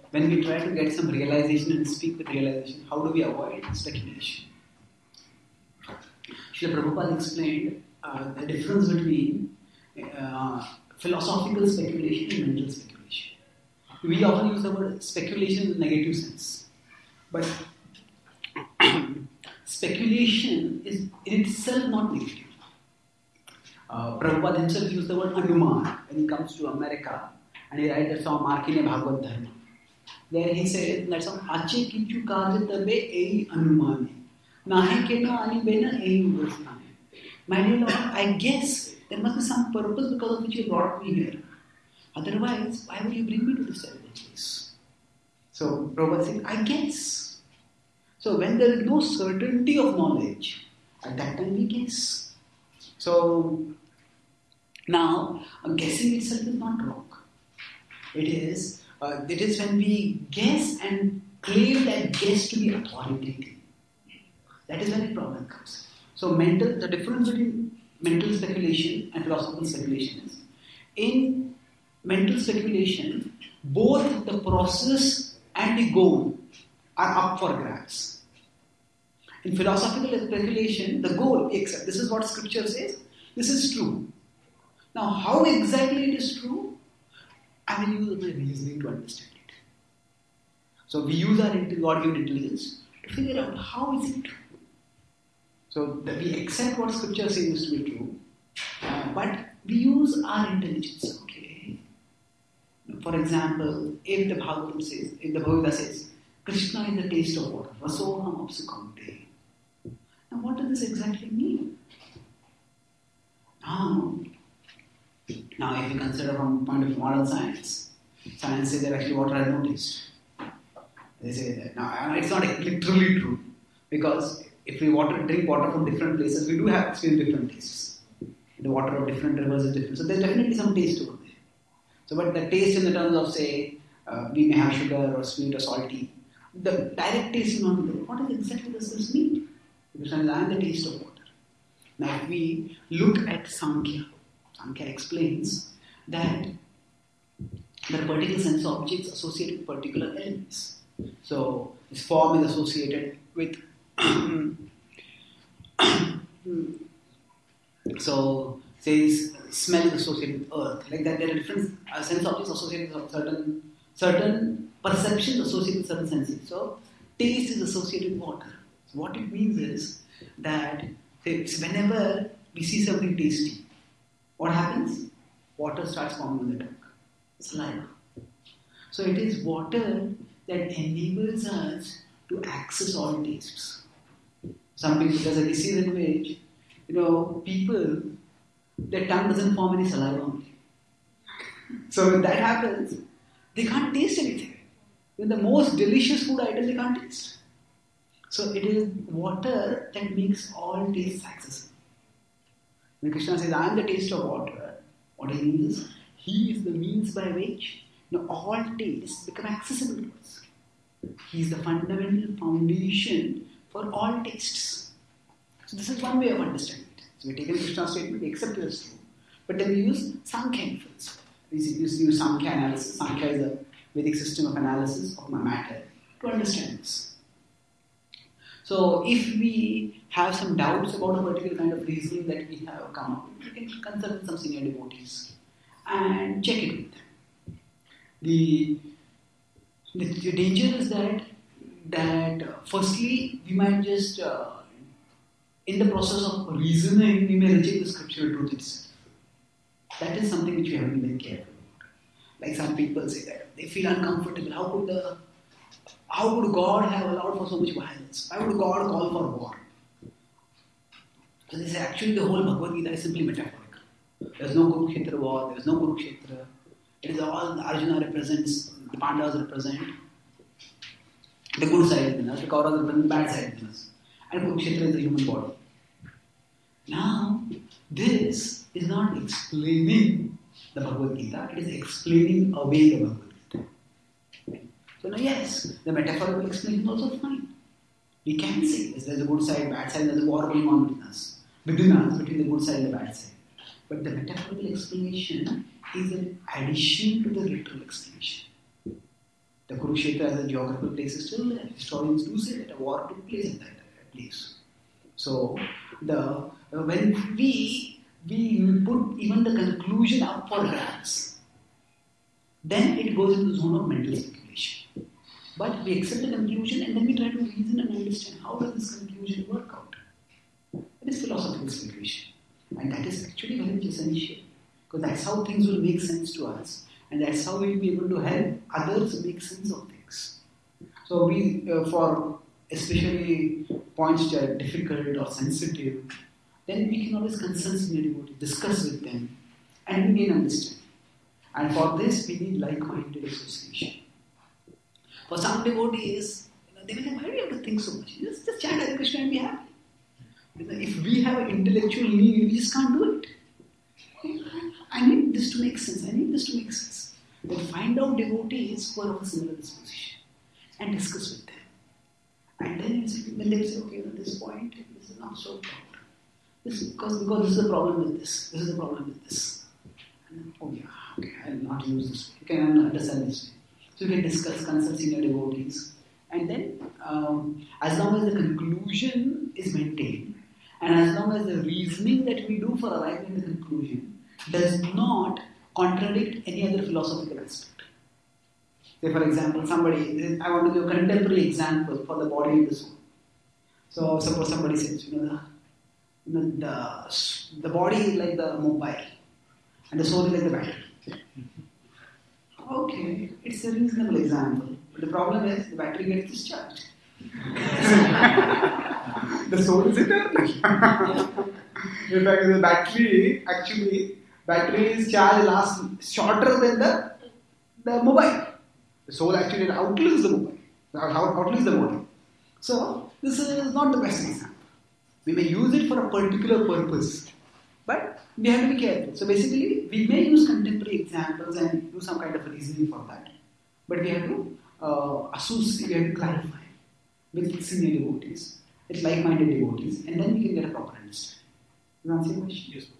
when we try to get some realization and speak with realization, how do we avoid speculation? Srila Prabhupada explained the difference between philosophical speculation and mental speculation. We often use the word speculation in a negative sense. But speculation is in itself not negative. Prabhupada himself used the word Anuman when he comes to America and he writes that song Markine Bhagavad Dharma. There he says that some Ache Kichu Kajatabe Ei Anumane. Nahe Kena Ani Bena Ei Ugrasnane. My dear Lord, I guess there must be some purpose because of which you brought me here. Otherwise, why would you bring me to this terrible place? So Prabhupada said, I guess. So when there is no certainty of knowledge, at that time we guess. So now, guessing itself is not wrong. It is when we guess and claim that guess to be authoritative. That is where the problem comes. So the difference between mental speculation and philosophical speculation is, in mental speculation, both the process and the goal are up for grabs. In philosophical speculation, the goal, except this is what scripture says, this is true. Now, how exactly it is true? I will use my reasoning to understand it. So we use our God-given intelligence to figure out how is it true. So that we accept what scripture says to be true, but we use our intelligence. Okay. For example, if the Bhagavad Gita says, Krishna is the taste of water, Rasoham apsukante. Now what does this exactly mean? Now if you consider from the point of modern science says that actually water has no taste. They say that. Now it's not literally true, because if we drink water from different places, we do have experience different tastes. The water of different rivers is different. So there's definitely some taste over there. So but the taste in the terms of, say, we may have sugar or sweet or salty, the direct taste is not there. What exactly does this mean? Because I am the taste of water. Now if we look at Sankhya explains that there are particular sense objects associated with particular elements. So this form is associated with so says smell is associated with earth. Like that, there are different sense objects associated with certain perceptions associated with certain senses. So taste is associated with water. So what it means is that whenever we see something tasty, what happens? Water starts forming on the tongue. Saliva. So it is water that enables us to access all tastes. Some people, there's a disease in which, people, their tongue doesn't form any saliva only. So when that happens, they can't taste anything. Even the most delicious food item they can't taste. So it is water that makes all tastes accessible. When Krishna says, I am the taste of water, what he means is, he is the means by which all tastes become accessible to us. He is the fundamental foundation for all tastes. So this is one way of understanding it. So we take Krishna's statement, we accept it as true. But then we use Sankhya inference. We use Sankhya analysis. Sankhya is a Vedic system of analysis of matter to understand this. So if we have some doubts about a particular kind of reasoning that we have come up with, we can consult some senior devotees and check it with them. The danger is that firstly, we might just, in the process of reasoning, we may reject the scriptural truth itself. That is something which we have to be very careful about. Like some people say that they feel uncomfortable. How could God have allowed for so much violence? Why would God call for war? So they say actually the whole Bhagavad Gita is simply metaphorical. There is no Kurukshetra war, there is no Kurukshetra. It is all Arjuna represents, the Pandavas represent the good side within us, the Kauravas represent the bad side within us. And Kurukshetra is the human body. Now, this is not explaining the Bhagavad Gita, it is explaining away the Bhagavad Gita. So now yes, the metaphorical explanation is also fine. We can say yes, there's a good side, bad side, there's a war going on within us, between the good side and the bad side. But the metaphorical explanation is an addition to the literal explanation. The Kurukshetra as a geographical place is still there. Historians do say that a war took place in that place. So when we put even the conclusion up for grabs, then it goes into the zone of mental speculation. But we accept the conclusion and then we try to reason and understand how does this conclusion work out. That is philosophical speculation. And that is actually very essential. Because that's how things will make sense to us. And that's how we will be able to help others make sense of things. So we, for especially points that are difficult or sensitive, then we can always consult senior devotees, discuss with them, and we gain understanding. And for this, we need like-minded association. For some devotees, they will say, why do you have to think so much? Just chant Hare Krishna and be happy. If we have an intellectual need, we just can't do it. I need this to make sense. Then find out devotees who are of a similar disposition and discuss with them. And then when they say, okay, at this point, this is not so proud. Because this is the problem with this. This is the problem with this. And then, oh yeah, okay, I will not use this. You can understand this way. So you can discuss, consult senior devotees. And then, as long as the conclusion is maintained, and as long as the reasoning that we do for arriving at the conclusion does not contradict any other philosophical aspect. Say, for example, I want to give a contemporary example for the body and the soul. So, suppose somebody says, the body is like the mobile, and the soul is like the battery. Okay, it's a reasonable example, but the problem is the battery gets discharged. The soul is eternal. In fact, the battery's charge lasts shorter than the mobile. The soul actually outlives the mobile, outlives the body. So, this is not the best example. We may use it for a particular purpose, but we have to be careful. So basically, we may use contemporary examples and do some kind of reasoning for that. But we have to associate, we have to clarify with senior devotees, with like-minded devotees, and then we can get a proper understanding. You answer your question? Yes.